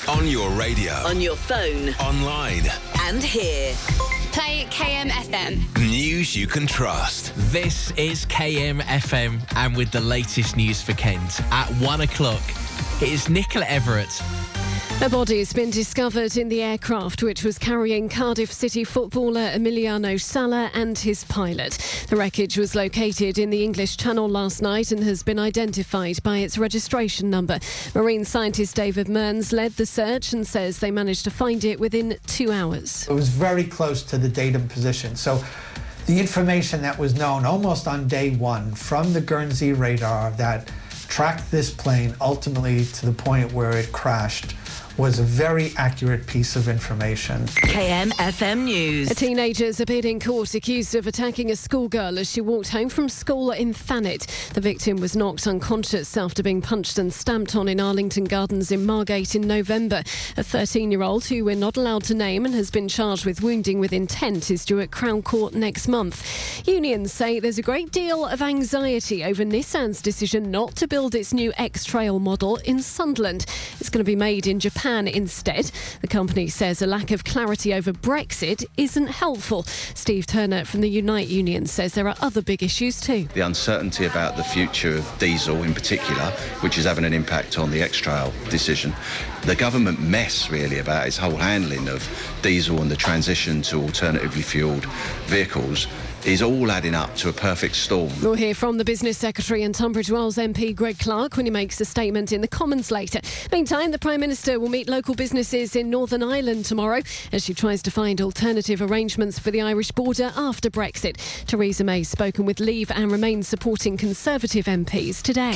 On your radio. On your phone. Online. And here. Play KMFM. News you can trust. This is KMFM, and with the latest news for Kent at 1 o'clock, it is Nicola Everett. A body has been discovered in the aircraft which was carrying Cardiff City footballer Emiliano Sala and his pilot. The wreckage was located in the English Channel last night and has been identified by its registration number. Marine scientist David Mearns led the search and says they managed to find it within 2 hours. It was very close to the datum position. So the information that was known almost on day one from the Guernsey radar that tracked this plane ultimately to the point where it crashed was a very accurate piece of information. KMFM News. A teenager's appeared in court accused of attacking a schoolgirl as she walked home from school in Thanet. The victim was knocked unconscious after being punched and stamped on in Arlington Gardens in Margate in November. A 13-year-old who we're not allowed to name and has been charged with wounding with intent is due at Crown Court next month. Unions say there's a great deal of anxiety over Nissan's decision not to build its new X-Trail model in Sunderland. It's going to be made in Japan instead. The company says a lack of clarity over Brexit isn't helpful. Steve Turner from the Unite Union says there are other big issues too. The uncertainty about the future of diesel in particular, which is having an impact on the X-Trail decision. The government mess really about its whole handling of diesel and the transition to alternatively fuelled vehicles is all adding up to a perfect storm. We'll hear from the Business Secretary and Tunbridge Wells MP Greg Clark when he makes a statement in the Commons later. Meantime, the Prime Minister will meet local businesses in Northern Ireland tomorrow as she tries to find alternative arrangements for the Irish border after Brexit. Theresa May's spoken with Leave and Remain supporting Conservative MPs today.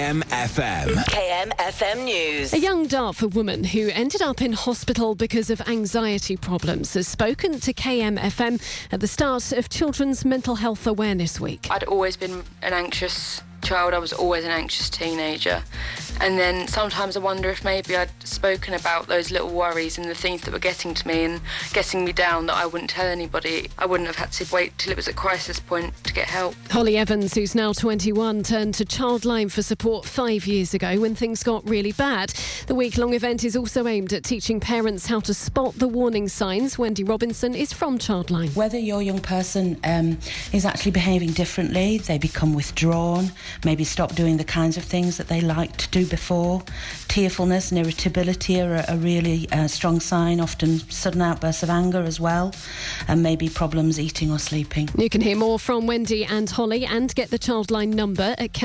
KMFM. KMFM News. A young Dartford woman who ended up in hospital because of anxiety problems has spoken to KMFM at the start of Children's Mental Health Awareness Week. I'd always been an anxious child. I was always an anxious teenager. And then sometimes I wonder if maybe I'd spoken about those little worries and the things that were getting to me and getting me down that I wouldn't tell anybody. I wouldn't have had to wait till it was at crisis point to get help. Holly Evans, who's now 21, turned to Childline for support 5 years ago when things got really bad. The week-long event is also aimed at teaching parents how to spot the warning signs. Wendy Robinson is from Childline. Whether your young person is actually behaving differently, they become withdrawn, maybe stop doing the kinds of things that they liked to do before. Tearfulness and irritability are a really strong sign, often sudden outbursts of anger as well, and maybe problems eating or sleeping. You can hear more from Wendy and Holly and get the Childline number at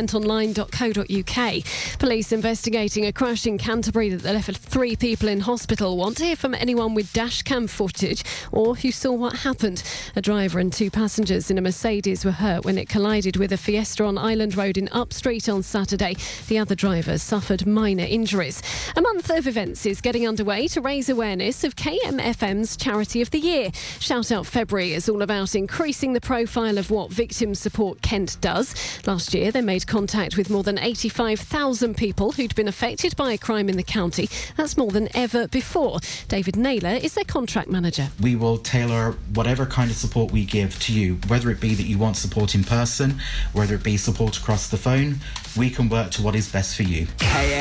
kentonline.co.uk. Police investigating a crash in Canterbury that left 3 people in hospital want to hear from anyone with dashcam footage or who saw what happened. A driver and 2 passengers in a Mercedes were hurt when it collided with a Fiesta on Island Road in Upstreet on Saturday. The other drivers suffered minor injuries. A month of events is getting underway to raise awareness of KMFM's Charity of the Year. Shout Out February is all about increasing the profile of what Victim Support Kent does. Last year, they made contact with more than 85,000 people who'd been affected by a crime in the county. That's more than ever before. David Naylor is their contract manager. We will tailor whatever kind of support we give to you, whether it be that you want support in person, whether it be support across the phone. We can work to what is best for you.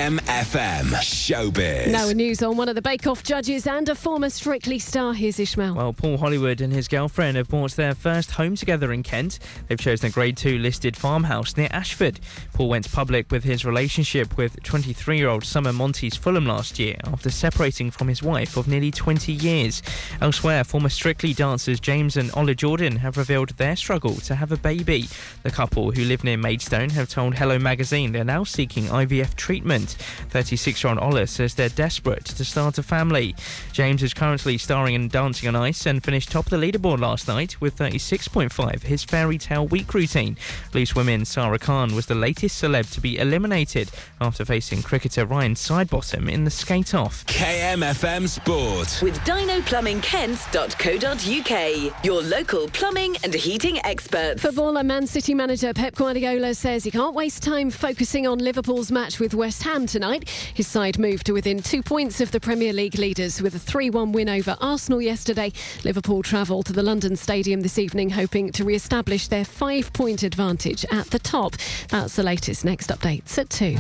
KMFM Showbiz. Now with news on one of the Bake Off judges and a former Strictly star. Here's Ishmael. Well, Paul Hollywood and his girlfriend have bought their first home together in Kent. They've chosen a Grade 2 listed farmhouse near Ashford. Paul went public with his relationship with 23-year-old Summer Monteys Fulham last year after separating from his wife of nearly 20 years. Elsewhere, former Strictly dancers James and Ola Jordan have revealed their struggle to have a baby. The couple, who live near Maidstone, have told Hello Magazine they're now seeking IVF treatment. 36-year-old Ola says they're desperate to start a family. James is currently starring in Dancing on Ice and finished top of the leaderboard last night with 36.5, his fairy tale week routine. Loose Women's Sarah Khan was the latest celeb to be eliminated after facing cricketer Ryan Sidebottom in the skate-off. KMFM Sport. With dinoplumbingkent.co.uk, your local plumbing and heating experts. Footballer Man City manager Pep Guardiola says he can't waste time focusing on Liverpool's match with West Ham tonight. His side moved to within 2 points of the Premier League leaders with a 3-1 win over Arsenal yesterday. Liverpool travel to the London Stadium this evening hoping to re-establish their 5-point advantage at the top. That's the latest. Next updates at 2.